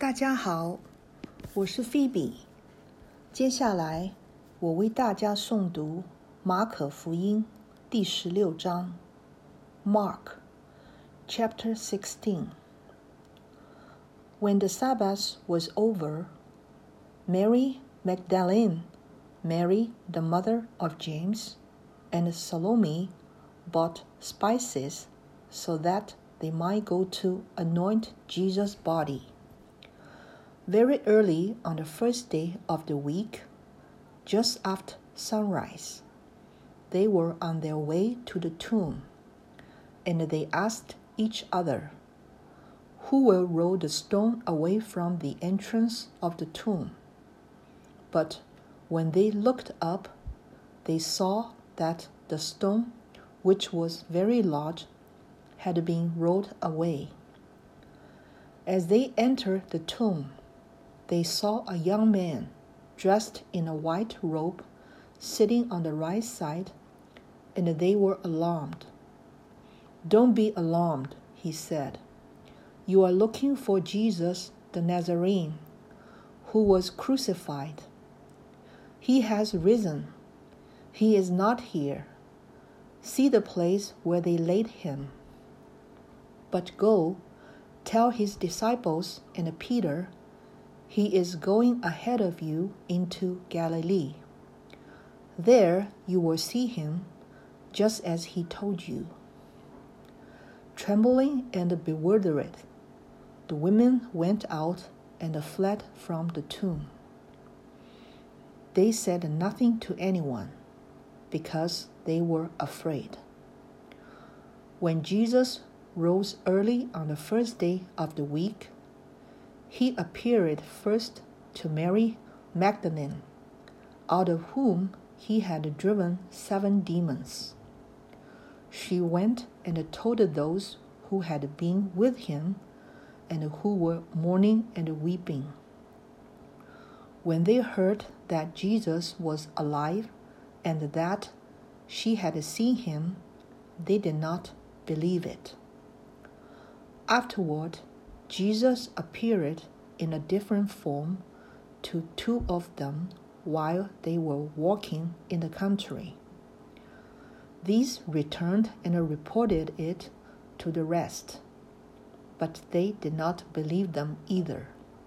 大家好，我是菲比。接下来我为大家诵读马可福音第16章 Mark Chapter 16. When the Sabbath was over, Mary Magdalene, Mary the mother of James, and Salome bought spices so that they might go to anoint Jesus' body. Very early on the first day of the week, just after sunrise, they were on their way to the tomb, and they asked each other, "Who will roll the stone away from the entrance of the tomb?" But when they looked up, they saw that the stone, which was very large, had been rolled away. As they entered the tomb, they saw a young man dressed in a white robe sitting on the right side, and they were alarmed. "Don't be alarmed," he said. "You are looking for Jesus the Nazarene, who was crucified. He has risen. He is not here. See the place where they laid him. But go, tell his disciples and Peter, he is going ahead of you into Galilee. There you will see him, just as he told you." Trembling and bewildered, the women went out and fled from the tomb. They said nothing to anyone, because they were afraid. When Jesus rose early on the first day of the week, he appeared first to Mary Magdalene, out of whom he had driven 7 demons. She went and told those who had been with him and who were mourning and weeping. When they heard that Jesus was alive and that she had seen him, they did not believe it. Afterward, Jesus appeared in a different form to 2 of them while they were walking in the country. These returned and reported it to the rest, but they did not believe them either.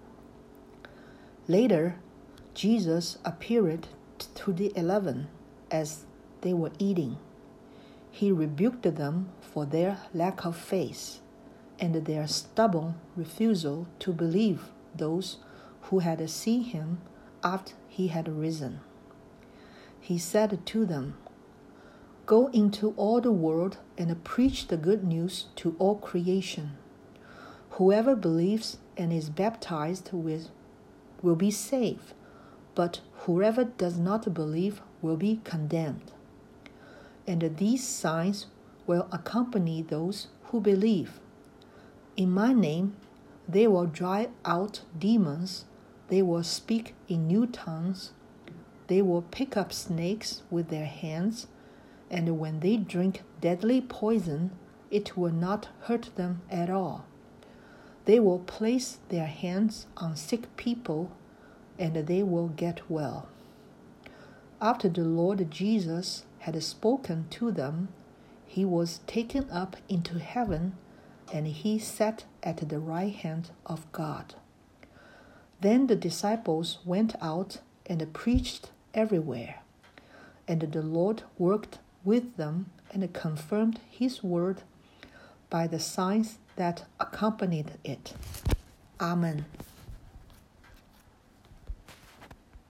Later, Jesus appeared to the 11 as they were eating. He rebuked them for their lack of faith and their stubborn refusal to believe those who had seen him after he had risen. He said to them, "Go into all the world and preach the good news to all creation. Whoever believes and is baptized will be saved, but whoever does not believe will be condemned. And these signs will accompany those who believe. In my name, they will drive out demons, they will speak in new tongues, they will pick up snakes with their hands, and when they drink deadly poison, it will not hurt them at all. They will place their hands on sick people, and they will get well." After the Lord Jesus had spoken to them, he was taken up into heaven, and he sat at the right hand of God. Then the disciples went out and preached everywhere, and the Lord worked with them and confirmed his word by the signs that accompanied it. Amen.